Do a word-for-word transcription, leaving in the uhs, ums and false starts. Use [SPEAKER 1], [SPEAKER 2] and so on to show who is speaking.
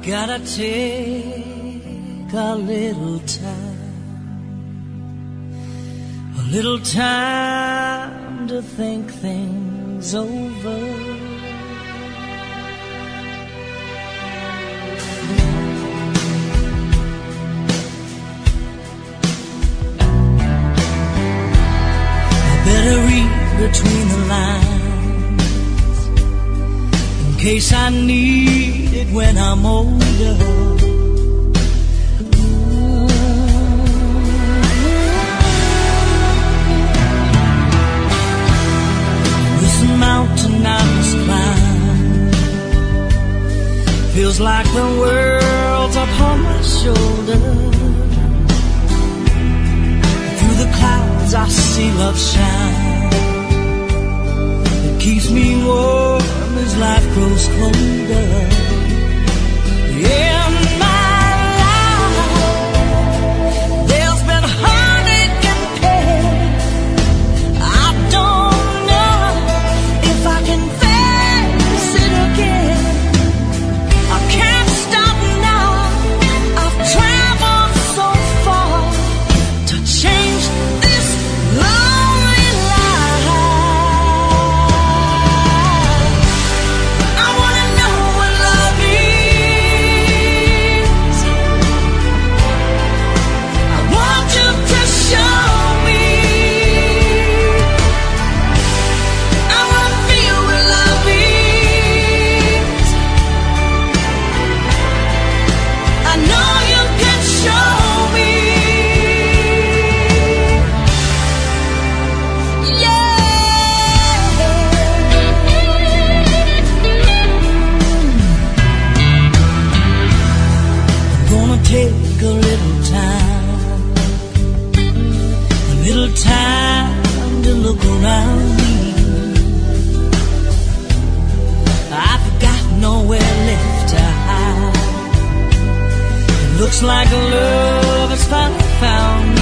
[SPEAKER 1] Gotta take a little time, a little time to think things over. I better read between the lines in case I need it when I'm older. This mountain I must climb feels like the world's upon my shoulder. Through the clouds I see love shine. It keeps me warm as life grows colder. In my life, there's been heartache and pain. I don't know if I can face it again. I can't stop now. I've traveled so far to change this lonely life. I wanna know what love is. I want you to show me. I wanna feel what love is. I know you can show me. Yeah. I'm gonna take a little time, a little time to look around me. I've got nowhere left to hide. It looks like love has finally found